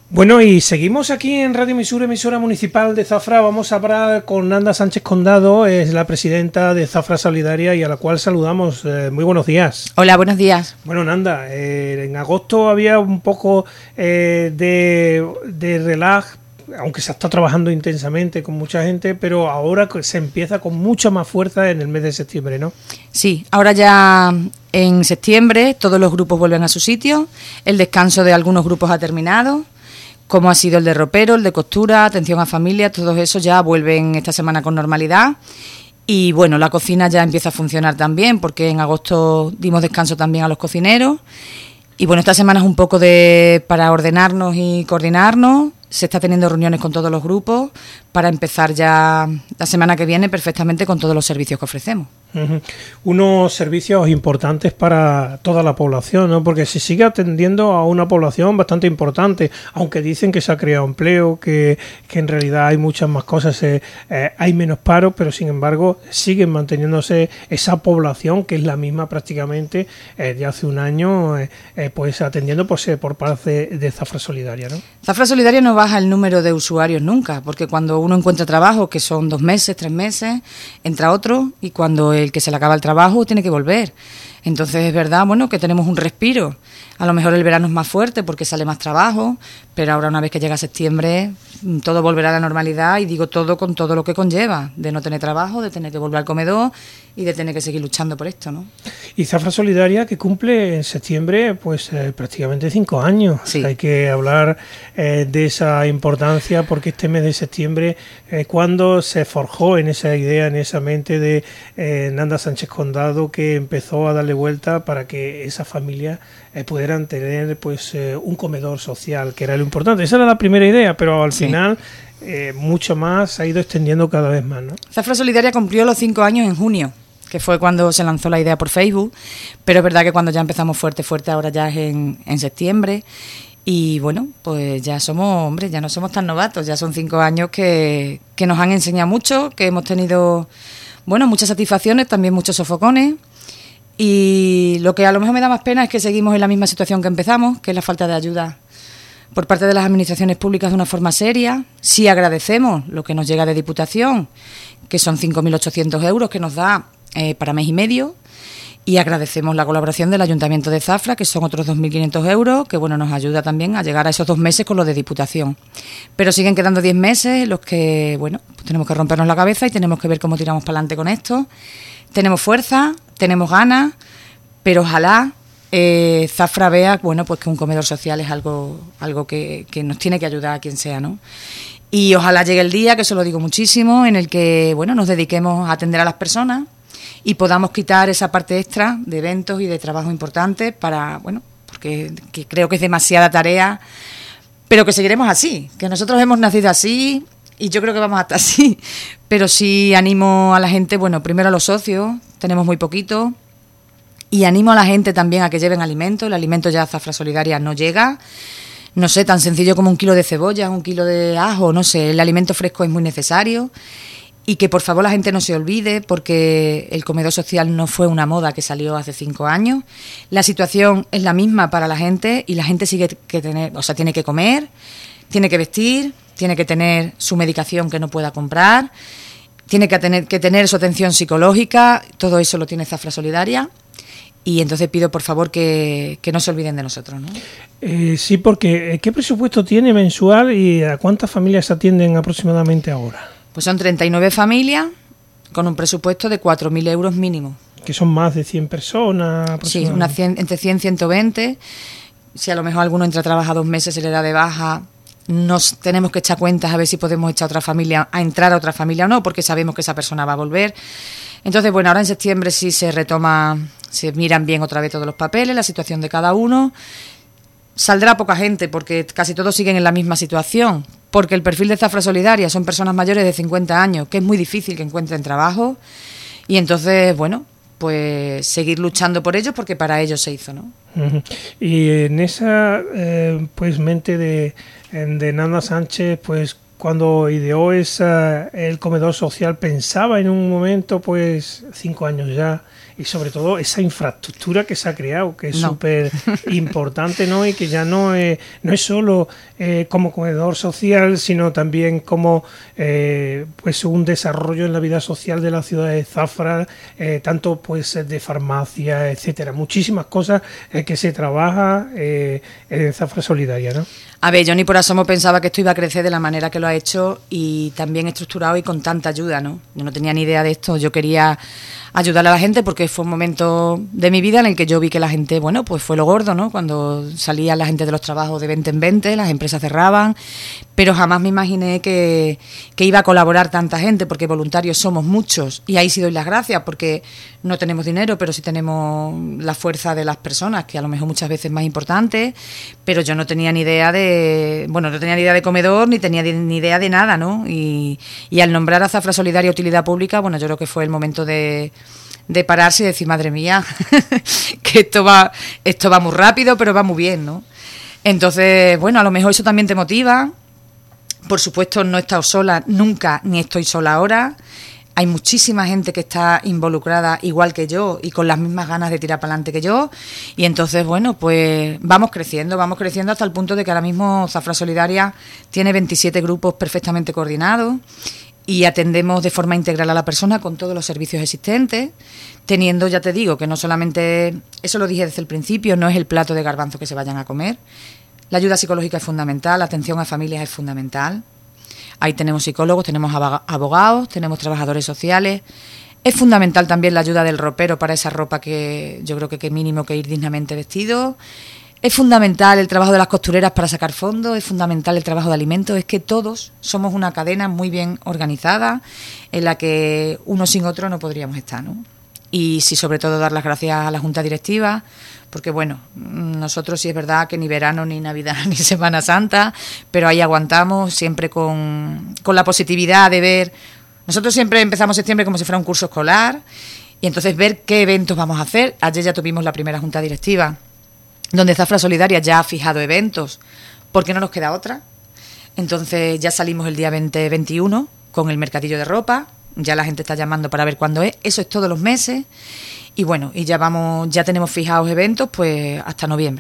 Bueno, y seguimos aquí en Radio Misur, emisora municipal de Zafra. Vamos a hablar con Nanda Sánchez Condado, es la presidenta de Zafra Solidaria y a la cual saludamos. Muy buenos días. Hola, buenos días. Bueno, Nanda, en agosto había un poco de relax, aunque se ha estado trabajando intensamente con mucha gente, pero ahora se empieza con mucha más fuerza en el mes de septiembre, ¿no? Sí, ahora ya en septiembre todos los grupos vuelven a su sitio, el descanso de algunos grupos ha terminado, como ha sido el de ropero, el de costura, atención a familia, todos esos ya vuelven esta semana con normalidad. Y bueno, la cocina ya empieza a funcionar también, porque en agosto dimos descanso también a los cocineros. Y bueno, esta semana es un poco para ordenarnos y coordinarnos. Se está teniendo reuniones con todos los grupos para empezar ya la semana que viene perfectamente con todos los servicios que ofrecemos. Unos servicios importantes para toda la población, ¿no? Porque se sigue atendiendo a una población bastante importante, aunque dicen que se ha creado empleo, que en realidad hay muchas más cosas, hay menos paro, pero sin embargo siguen manteniéndose esa población que es la misma prácticamente de hace un año, pues atendiendo por parte de Zafra Solidaria, ¿no? Zafra Solidaria no baja el número de usuarios nunca, porque cuando uno encuentra trabajo, que son 2 meses, 3 meses, entra otro, y cuando el que se le acaba el trabajo tiene que volver. Entonces es verdad, bueno, que tenemos un respiro. A lo mejor el verano es más fuerte porque sale más trabajo, pero ahora una vez que llega septiembre todo volverá a la normalidad, y digo todo con todo lo que conlleva, de no tener trabajo, de tener que volver al comedor y de tener que seguir luchando por esto, ¿no? Y Zafra Solidaria, que cumple en septiembre pues prácticamente 5 años. Sí. Hay que hablar de esa importancia, porque este mes de septiembre, cuando se forjó en esa idea, en esa mente de Nanda Sánchez Condado, que empezó a darle vuelta para que esas familias pudieran tener pues un comedor social, que era lo importante. Esa era la primera idea, pero al final mucho más se ha ido extendiendo cada vez más, ¿no? Zafra Solidaria cumplió los 5 años en junio, que fue cuando se lanzó la idea por Facebook, pero es verdad que cuando ya empezamos fuerte ahora ya es en septiembre. Y bueno, pues ya ya no somos tan novatos, ya son 5 años que nos han enseñado mucho, que hemos tenido, bueno, muchas satisfacciones, también muchos sofocones. Y lo que a lo mejor me da más pena es que seguimos en la misma situación que empezamos, que es la falta de ayuda por parte de las administraciones públicas de una forma seria. Sí agradecemos lo que nos llega de Diputación, que son 5.800 euros que nos da para mes y medio, y agradecemos la colaboración del Ayuntamiento de Zafra, que son otros 2.500 euros, que bueno, nos ayuda también a llegar a esos 2 meses con lo de Diputación. Pero siguen quedando 10 meses en los que, bueno, pues tenemos que rompernos la cabeza y tenemos que ver cómo tiramos para adelante con esto. Tenemos fuerza, tenemos ganas, pero ojalá Zafra vea, bueno, pues que un comedor social es algo que nos tiene que ayudar a quien sea, ¿no? Y ojalá llegue el día, que eso lo digo muchísimo, en el que, bueno, nos dediquemos a atender a las personas y podamos quitar esa parte extra de eventos y de trabajo importante para, bueno, porque que creo que es demasiada tarea, pero que seguiremos así, que nosotros hemos nacido así y yo creo que vamos a estar así. Pero sí animo a la gente, bueno, primero a los socios, tenemos muy poquito, y animo a la gente también a que lleven alimento. El alimento ya a Zafra Solidaria no llega, no sé, tan sencillo como 1 kilo de cebolla, 1 kilo de ajo, no sé, el alimento fresco es muy necesario. Y que por favor la gente no se olvide, porque el comedor social no fue una moda que salió hace 5 años. La situación es la misma para la gente y la gente tiene que comer, tiene que vestir, tiene que tener su medicación que no pueda comprar, tiene que tener su atención psicológica, todo eso lo tiene Zafra Solidaria. Y entonces pido por favor que no se olviden de nosotros, ¿no? Sí, porque ¿qué presupuesto tiene mensual y a cuántas familias atienden aproximadamente ahora? Pues son 39 familias con un presupuesto de 4.000 euros mínimo. Que son más de 100 personas aproximadamente. Sí, entre 100 y 120. Si a lo mejor alguno entra a trabajar 2 meses, se le da de baja, nos tenemos que echar cuentas a ver si podemos echar a entrar a otra familia o no, porque sabemos que esa persona va a volver. Entonces, bueno, ahora en septiembre sí se miran bien otra vez todos los papeles, la situación de cada uno. Saldrá poca gente porque casi todos siguen en la misma situación, porque el perfil de Zafra Solidaria son personas mayores de 50 años, que es muy difícil que encuentren trabajo, y entonces, bueno, pues seguir luchando por ellos, porque para ellos se hizo, ¿no? Y en esa pues mente de Nanda Sánchez, pues cuando ideó el comedor social, pensaba en un momento, pues 5 años ya, y sobre todo esa infraestructura que se ha creado, que es súper importante, ¿no? Y que ya no es solo como comedor social, sino también como pues un desarrollo en la vida social de la ciudad de Zafra, tanto pues de farmacia, etcétera, muchísimas cosas que se trabaja en Zafra Solidaria, ¿no? A ver, yo ni por asomo pensaba que esto iba a crecer de la manera que lo ha hecho y también estructurado y con tanta ayuda, ¿no? Yo no tenía ni idea de esto, yo quería ayudar a la gente porque fue un momento de mi vida en el que yo vi que la gente, bueno, pues fue lo gordo, ¿no? Cuando salía la gente de los trabajos de 20 en 20, las empresas cerraban, pero jamás me imaginé que iba a colaborar tanta gente, porque voluntarios somos muchos, y ahí sí doy las gracias, porque no tenemos dinero, pero sí tenemos la fuerza de las personas, que a lo mejor muchas veces es más importante, pero yo no tenía ni idea no tenía ni idea de comedor, ni tenía ni idea de nada, ¿no? Y al nombrar a Zafra Solidaria Utilidad Pública, bueno, yo creo que fue el momento de pararse y decir, madre mía, que esto va muy rápido, pero va muy bien, ¿no? Entonces, bueno, a lo mejor eso también te motiva. Por supuesto, no he estado sola nunca, ni estoy sola ahora. Hay muchísima gente que está involucrada igual que yo y con las mismas ganas de tirar para adelante que yo. Y entonces, bueno, pues vamos creciendo hasta el punto de que ahora mismo Zafra Solidaria tiene 27 grupos perfectamente coordinados y atendemos de forma integral a la persona con todos los servicios existentes, teniendo, ya te digo, que no solamente, eso lo dije desde el principio, no es el plato de garbanzo que se vayan a comer. La ayuda psicológica es fundamental, la atención a familias es fundamental. Ahí tenemos psicólogos, tenemos abogados, tenemos trabajadores sociales. Es fundamental también la ayuda del ropero para esa ropa que yo creo que mínimo que ir dignamente vestido. Es fundamental el trabajo de las costureras para sacar fondos, es fundamental el trabajo de alimentos. Es que todos somos una cadena muy bien organizada en la que uno sin otro no podríamos estar, ¿no? Y sí, sobre todo dar las gracias a la Junta Directiva, porque bueno, nosotros sí es verdad que ni verano, ni Navidad, ni Semana Santa, pero ahí aguantamos siempre con la positividad de ver. Nosotros siempre empezamos septiembre como si fuera un curso escolar y entonces ver qué eventos vamos a hacer. Ayer ya tuvimos la primera Junta Directiva, donde Zafra Solidaria ya ha fijado eventos, porque no nos queda otra. Entonces ya salimos el día 20-21 con el mercadillo de ropa. Ya la gente está llamando para ver cuándo es. Eso es todos los meses. Y bueno, y ya tenemos fijados eventos pues hasta noviembre.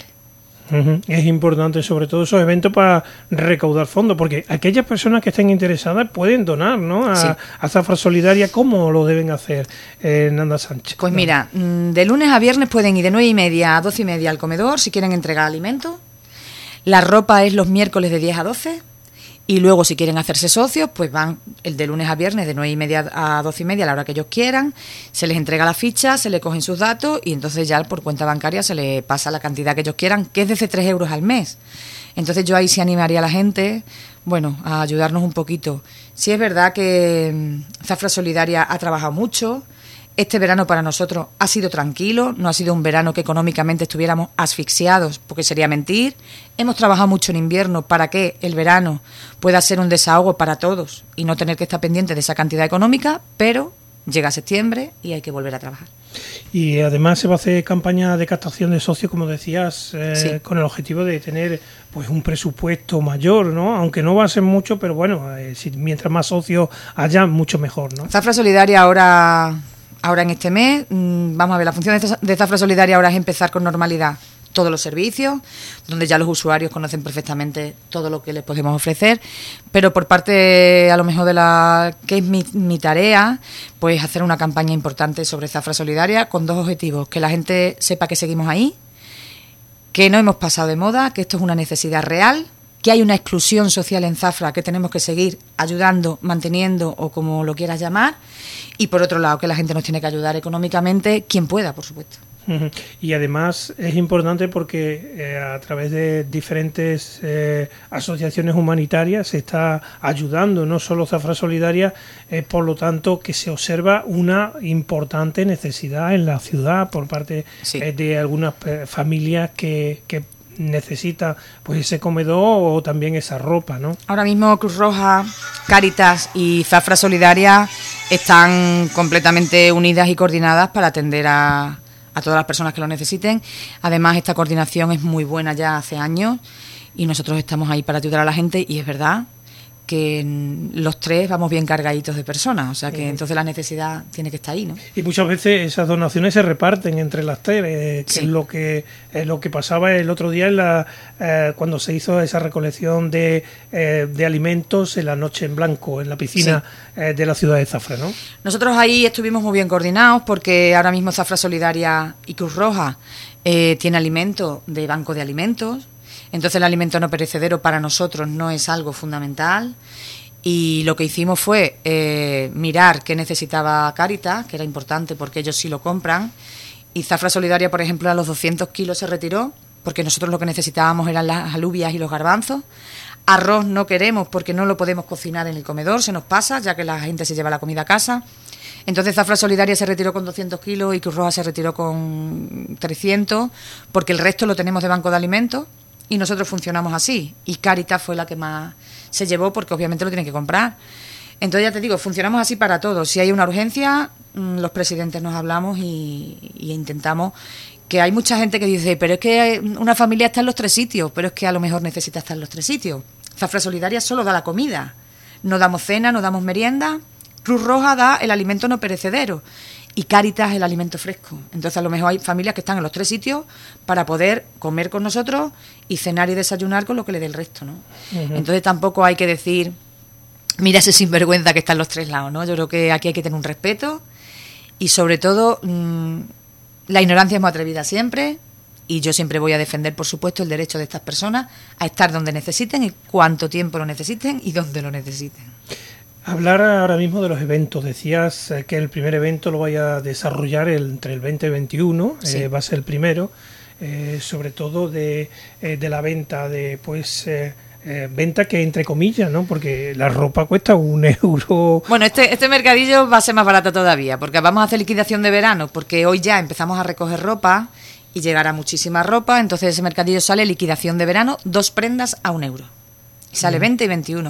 Es importante sobre todo esos eventos para recaudar fondos, porque aquellas personas que estén interesadas pueden donar, ¿no? Sí. A Zafra Solidaria. ¿Cómo lo deben hacer, Nanda Sánchez? Pues mira, de lunes a viernes pueden ir de 9:30 a 12:30 al comedor si quieren entregar alimentos. La ropa es los miércoles de 10 a 12. Y luego, si quieren hacerse socios, pues van el de lunes a viernes de 9:30 a 12:30, a la hora que ellos quieran. Se les entrega la ficha, se les cogen sus datos y entonces ya por cuenta bancaria se les pasa la cantidad que ellos quieran, que es desde 3 euros al mes. Entonces yo ahí sí animaría a la gente, bueno, a ayudarnos un poquito. Sí es verdad que Zafra Solidaria ha trabajado mucho. Este verano para nosotros ha sido tranquilo, no ha sido un verano que económicamente estuviéramos asfixiados, porque sería mentir. Hemos trabajado mucho en invierno para que el verano pueda ser un desahogo para todos y no tener que estar pendiente de esa cantidad económica, pero llega septiembre y hay que volver a trabajar. Y además se va a hacer campaña de captación de socios, como decías, Sí. con el objetivo de tener pues un presupuesto mayor, ¿no? Aunque no va a ser mucho, pero bueno, mientras más socios haya, mucho mejor, ¿no? Zafra Solidaria ahora en este mes, vamos a ver, la función de Zafra Solidaria ahora es empezar con normalidad todos los servicios, donde ya los usuarios conocen perfectamente todo lo que les podemos ofrecer, pero por parte a lo mejor de que es mi tarea, pues hacer una campaña importante sobre Zafra Solidaria con dos objetivos: que la gente sepa que seguimos ahí, que no hemos pasado de moda, que esto es una necesidad real, que hay una exclusión social en Zafra que tenemos que seguir ayudando, manteniendo o como lo quieras llamar, y por otro lado que la gente nos tiene que ayudar económicamente, quien pueda, por supuesto. Y además es importante porque a través de diferentes asociaciones humanitarias se está ayudando, no solo Zafra Solidaria, por lo tanto que se observa una importante necesidad en la ciudad por parte Sí. de algunas familias que necesita pues ese comedor o también esa ropa, ¿no? Ahora mismo Cruz Roja, Cáritas y Zafra Solidaria están completamente unidas y coordinadas para atender a todas las personas que lo necesiten. Además, esta coordinación es muy buena ya hace años y nosotros estamos ahí para ayudar a la gente, y es verdad los tres vamos bien cargaditos de personas, o sea que entonces la necesidad tiene que estar ahí, ¿no? Y muchas veces esas donaciones se reparten entre las tres, que Sí. es lo que pasaba el otro día cuando se hizo esa recolección de alimentos en la Noche en Blanco, en la piscina de la ciudad de Zafra, ¿no? Nosotros ahí estuvimos muy bien coordinados porque ahora mismo Zafra Solidaria y Cruz Roja tiene alimentos de banco de alimentos. Entonces el alimento no perecedero para nosotros no es algo fundamental y lo que hicimos fue mirar qué necesitaba Cáritas, que era importante porque ellos sí lo compran, y Zafra Solidaria, por ejemplo, a los 200 kilos se retiró porque nosotros lo que necesitábamos eran las alubias y los garbanzos. Arroz no queremos porque no lo podemos cocinar en el comedor, se nos pasa, ya que la gente se lleva la comida a casa. Entonces Zafra Solidaria se retiró con 200 kilos y Cruz Roja se retiró con 300 porque el resto lo tenemos de banco de alimentos. Y nosotros funcionamos así. Y Cáritas fue la que más se llevó porque obviamente lo tienen que comprar. Entonces ya te digo, funcionamos así para todos. Si hay una urgencia, los presidentes nos hablamos y intentamos. Que hay mucha gente que dice, pero es que una familia está en los 3 sitios, pero es que a lo mejor necesita estar en los 3 sitios. Zafra Solidaria solo da la comida. No damos cena, no damos merienda. Cruz Roja da el alimento no perecedero. Y Cáritas el alimento fresco. Entonces a lo mejor hay familias que están en los 3 sitios para poder comer con nosotros y cenar y desayunar con lo que le dé el resto, ¿no? Uh-huh. Entonces tampoco hay que decir, mira ese sinvergüenza que está en los 3 lados, ¿no? Yo creo que aquí hay que tener un respeto y sobre todo la ignorancia es muy atrevida siempre y yo siempre voy a defender, por supuesto, el derecho de estas personas a estar donde necesiten y cuánto tiempo lo necesiten y dónde lo necesiten. Hablar ahora mismo de los eventos. Decías que el primer evento lo vaya a desarrollar entre el 20 y 21, sí. Va a ser el primero, sobre todo de la venta de venta que entre comillas, ¿no? Porque la ropa cuesta €1. Bueno, este mercadillo va a ser más barato todavía, porque vamos a hacer liquidación de verano, porque hoy ya empezamos a recoger ropa y llegará muchísima ropa, entonces ese mercadillo sale liquidación de verano, 2 prendas a €1. Y sale 20 y 21.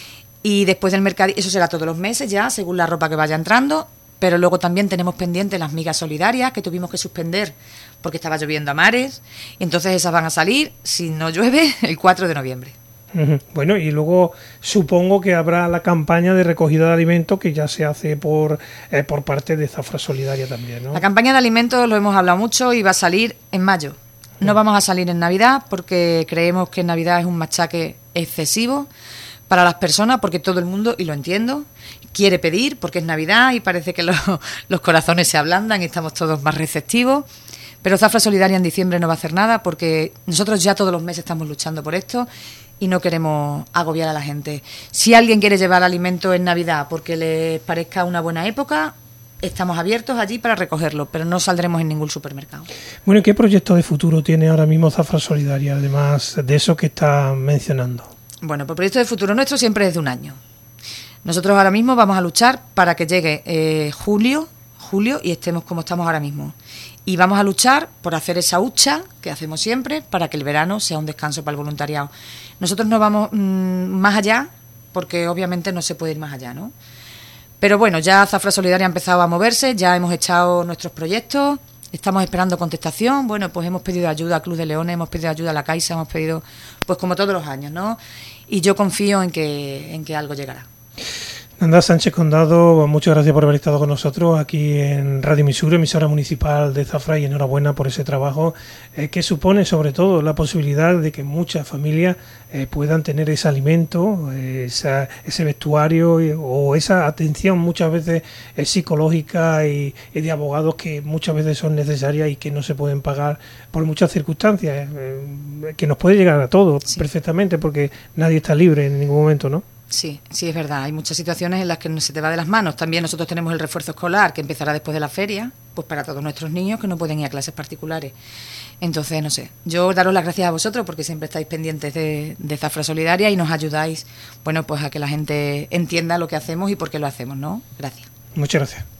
Y después del mercadillo, eso será todos los meses ya, según la ropa que vaya entrando, pero luego también tenemos pendientes las migas solidarias que tuvimos que suspender porque estaba lloviendo a mares, y entonces esas van a salir, si no llueve, el 4 de noviembre. Bueno, y luego supongo que habrá la campaña de recogida de alimentos que ya se hace por parte de Zafra Solidaria también, ¿no? La campaña de alimentos lo hemos hablado mucho y va a salir en mayo. No vamos a salir en Navidad porque creemos que en Navidad es un machaque excesivo para las personas, porque todo el mundo, y lo entiendo, quiere pedir porque es Navidad y parece que los corazones se ablandan y estamos todos más receptivos. Pero Zafra Solidaria en diciembre no va a hacer nada porque nosotros ya todos los meses estamos luchando por esto y no queremos agobiar a la gente. Si alguien quiere llevar alimento en Navidad porque les parezca una buena época, estamos abiertos allí para recogerlo, pero no saldremos en ningún supermercado. Bueno, ¿y qué proyecto de futuro tiene ahora mismo Zafra Solidaria, además de eso que está mencionando? Bueno, pues el proyecto de futuro nuestro siempre es de 1 año. Nosotros ahora mismo vamos a luchar para que llegue julio y estemos como estamos ahora mismo. Y vamos a luchar por hacer esa hucha que hacemos siempre para que el verano sea un descanso para el voluntariado. Nosotros no vamos más allá porque obviamente no se puede ir más allá, ¿no? Pero bueno, ya Zafra Solidaria ha empezado a moverse, ya hemos echado nuestros proyectos, estamos esperando contestación. Bueno, pues hemos pedido ayuda a Club de Leones, hemos pedido ayuda a la Caixa, hemos pedido, pues como todos los años, ¿no? Y yo confío en que algo llegará. Nanda Sánchez Condado, muchas gracias por haber estado con nosotros aquí en Radio Misur, emisora municipal de Zafra, y enhorabuena por ese trabajo que supone sobre todo la posibilidad de que muchas familias puedan tener ese alimento, ese vestuario o esa atención muchas veces psicológica y de abogados que muchas veces son necesarias y que no se pueden pagar por muchas circunstancias, que nos puede llegar a todos perfectamente porque nadie está libre en ningún momento, ¿no? Sí, es verdad. Hay muchas situaciones en las que se te va de las manos. También nosotros tenemos el refuerzo escolar que empezará después de la feria, pues para todos nuestros niños que no pueden ir a clases particulares. Entonces, no sé, yo daros las gracias a vosotros porque siempre estáis pendientes de Zafra Solidaria y nos ayudáis, bueno, pues a que la gente entienda lo que hacemos y por qué lo hacemos, ¿no? Gracias. Muchas gracias.